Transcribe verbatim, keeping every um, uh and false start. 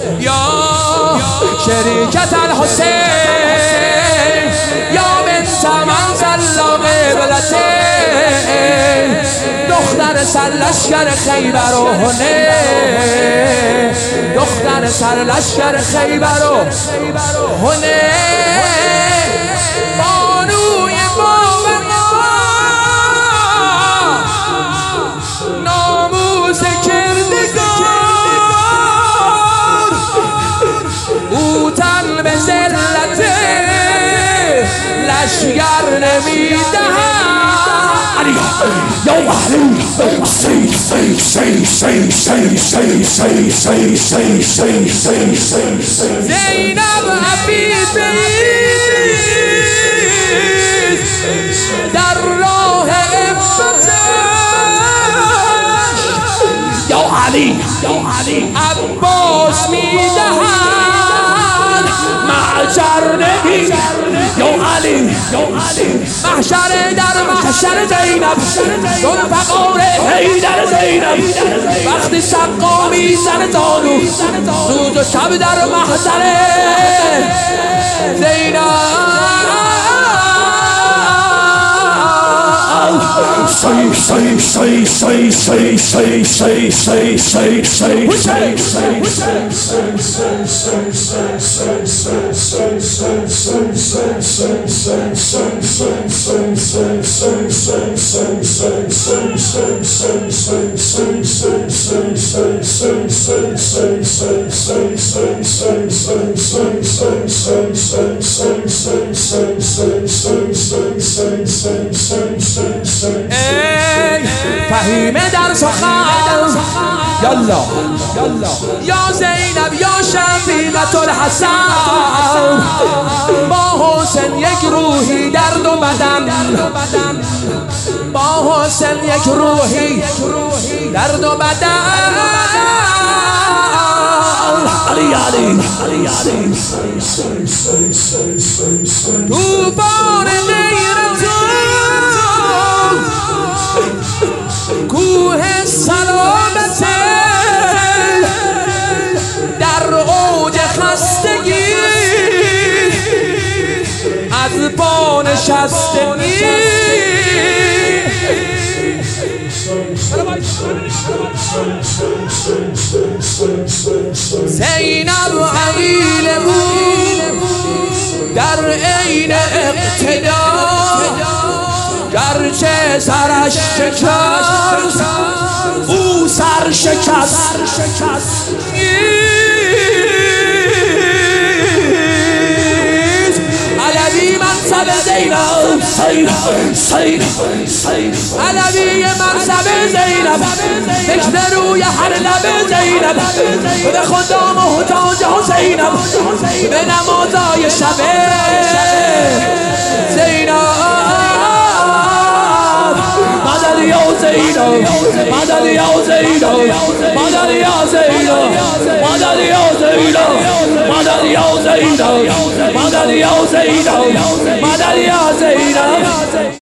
یا شریکت الحسین یا بنت من صلا قبلتین دختر سرلشکر خیبر و حنین دختر سرلشکر خیبر و حنین بانوی بابا ناموس کردگار او تن به ذلت لشگر نمیدهد Yo, say, say, say, say, say, say, say, say, say, say, say, say, say. زینب عفیفی در راه عفتش یا علی، یا علی عباس میدهد معشر نمی یا علی، یا علی محشر در محشر زینب دون فقار حیدر زینب وقتی سقا میزنه زانو روز و شب در محشر زینب say, say, say, say, say, say, say, say, say, say, say, ای فهیمه در سخن یالا یا زینب یا شفیقة الحسن با حسین یک روحی درد و بدن با حسین یک روحی درد و بدن علی علی علی علی توفان غیرت کوه سلامت در اوج خستگی از پا نشستگی زینب عقیل بود در عین اقتدار گرچه سرش شکست او سر شکست علوی منصب زینب علوی منصب زینب فکر روی هر لب زینب به خدا محتاج حسینم به نمازای شب زینب مدد یا زینب مدد یا زینب مدد یا زینب مدد یا زینب مدد یا زینب مدد یا زینب مدد یا زینب